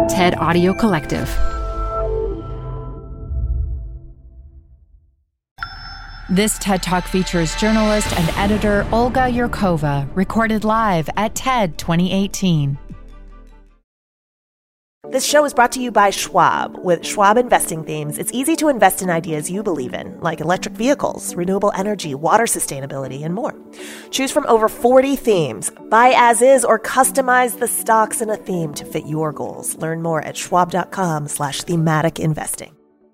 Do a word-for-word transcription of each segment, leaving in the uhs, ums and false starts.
TED Audio Collective. This TED Talk features journalist and editor Olga Yurkova, recorded live at TED twenty eighteen. This show is brought to you by Schwab. With Schwab investing themes, it's easy to invest in ideas you believe in, like electric vehicles, renewable energy, water sustainability, and more. Choose from over forty themes. Buy as is or customize the stocks in a theme to fit your goals. Learn more at schwab.com slash thematic investing.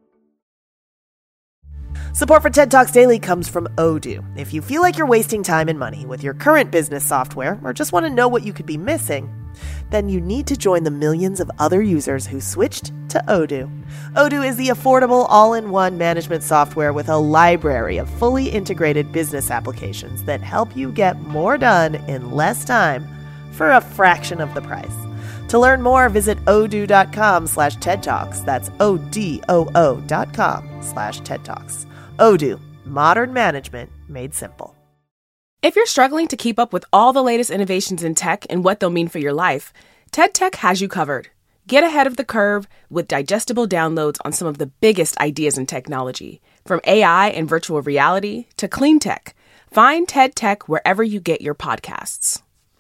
Support for TED Talks Daily comes from Odoo. If you feel like you're wasting time and money with your current business software or just want to know what you could be missing, then you need to join the millions of other users who switched to Odoo. Odoo is the affordable all-in-one management software with a library of fully integrated business applications that help you get more done in less time for a fraction of the price. To learn more, visit odoo.com slash TED Talks. That's O-D-O-O dot com slash TED Talks. Odoo, modern management made simple. If you're struggling to keep up with all the latest innovations in tech and what they'll mean for your life, TED Tech has you covered. Get ahead of the curve with digestible downloads on some of the biggest ideas in technology, from A I and virtual reality to clean tech. Find TED Tech wherever you get your podcasts.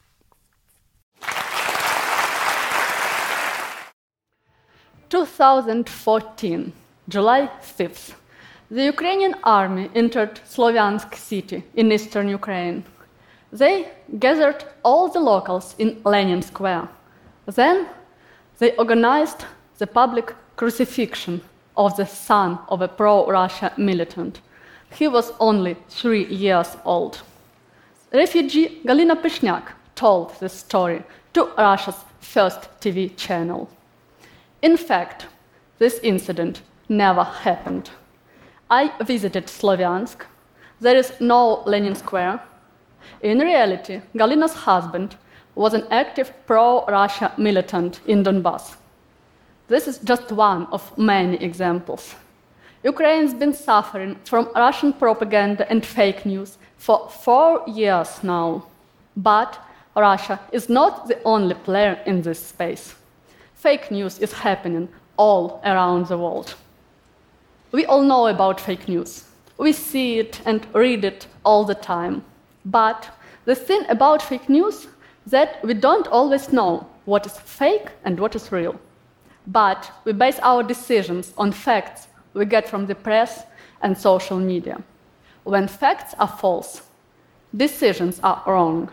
twenty fourteen, July fifth. The Ukrainian army entered Slovyansk city in eastern Ukraine. They gathered all the locals in Lenin Square. Then they organized the public crucifixion of the son of a pro-Russia militant. He was only three years old. Refugee Galina Pishniak told the story to Russia's first T V channel. In fact, this incident never happened. I visited Slovyansk. There is no Lenin Square. In reality, Galina's husband was an active pro-Russia militant in Donbass. This is just one of many examples. Ukraine's been suffering from Russian propaganda and fake news for four years now. But Russia is not the only player in this space. Fake news is happening all around the world. We all know about fake news. We see it and read it all the time. But the thing about fake news is that we don't always know what is fake and what is real. But we base our decisions on facts we get from the press and social media. When facts are false, decisions are wrong.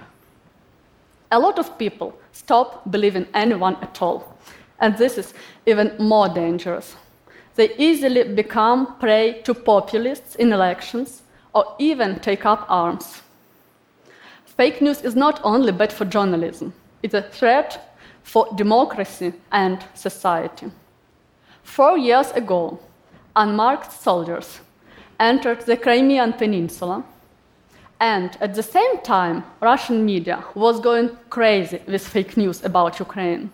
A lot of people stop believing anyone at all. And this is even more dangerous. They easily become prey to populists in elections or even take up arms. Fake news is not only bad for journalism, it's a threat for democracy and society. Four years ago, unmarked soldiers entered the Crimean Peninsula, and at the same time, Russian media was going crazy with fake news about Ukraine.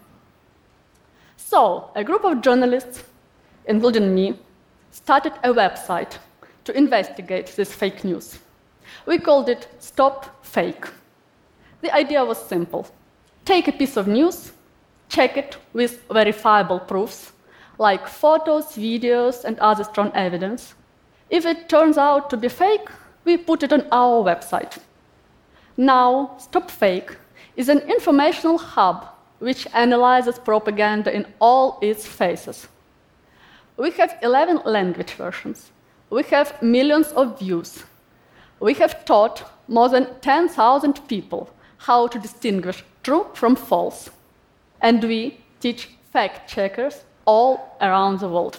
So, a group of journalists, including me, started a website to investigate this fake news. We called it Stop Fake. The idea was simple. Take a piece of news, check it with verifiable proofs, like photos, videos, and other strong evidence. If it turns out to be fake, we put it on our website. Now, Stop Fake is an informational hub which analyzes propaganda in all its phases. We have eleven language versions. We have millions of views. We have taught more than ten thousand people how to distinguish true from false. And we teach fact-checkers all around the world.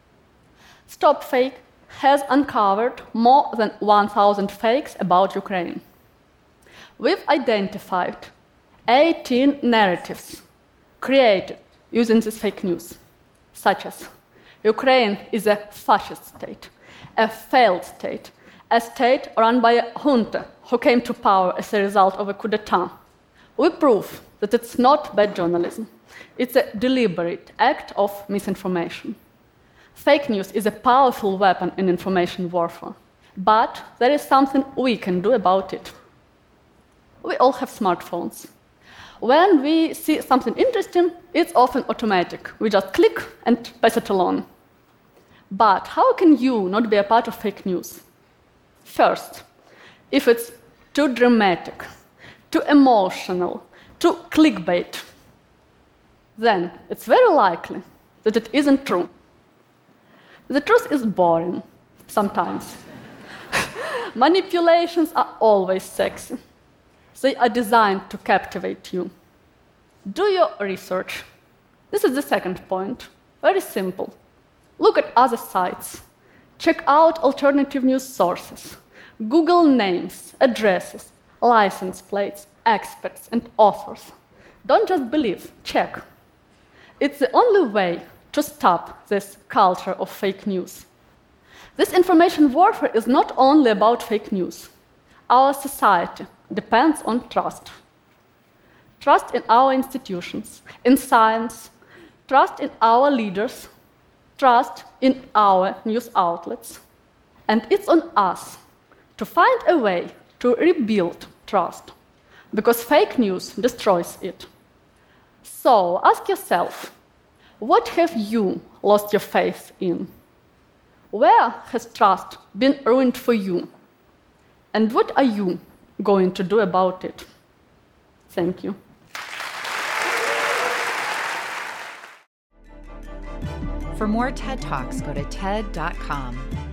Stop Fake has uncovered more than one thousand fakes about Ukraine. We've identified eighteen narratives created using this fake news, such as Ukraine is a fascist state, a failed state, a state run by a junta who came to power as a result of a coup d'etat. We prove that it's not bad journalism. It's a deliberate act of misinformation. Fake news is a powerful weapon in information warfare, but there is something we can do about it. We all have smartphones. When we see something interesting, it's often automatic. We just click and pass it along. But how can you not be a part of fake news? First, if it's too dramatic, too emotional, too clickbait, then it's very likely that it isn't true. The truth is boring, sometimes. Manipulations are always sexy. They are designed to captivate you. Do your research. This is the second point. Very simple. Look at other sites. Check out alternative news sources. Google names, addresses, license plates, experts, and authors. Don't just believe, check. It's the only way to stop this culture of fake news. This information warfare is not only about fake news. Our society depends on trust. Trust in our institutions, in science, trust in our leaders, trust in our news outlets. And it's on us to find a way to rebuild trust, because fake news destroys it. So ask yourself, what have you lost your faith in? Where has trust been ruined for you? And what are you going to do about it? Thank you. For more TED Talks, go to T E D dot com.